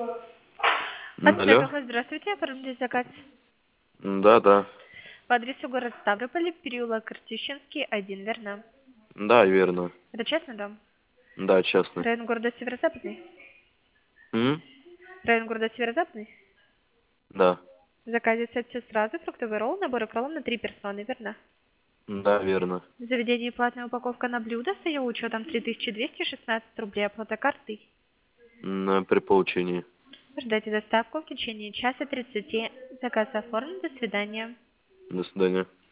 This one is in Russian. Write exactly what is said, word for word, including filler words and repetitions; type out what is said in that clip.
М, Алло? Ацтеков, здравствуйте, оформили заказ Да, да. по адресу город Ставрополь, переулок Ртищенский, один, верно? Да, верно. Это частный дом? Да, частный. Район города Северо-Западный? М? Район города Северо-Западный? Да. В заказе сет все сразу, фруктовый ролл, набор и кроллом на три персоны, верно? Да, верно. В заведении платная упаковка на блюдо с ее учетом три тысячи двести шестнадцать рублей, оплата картой. На, при получении. Ждайте доставку в течение часа тридцати. Заказ оформлен, до свидания. До свидания.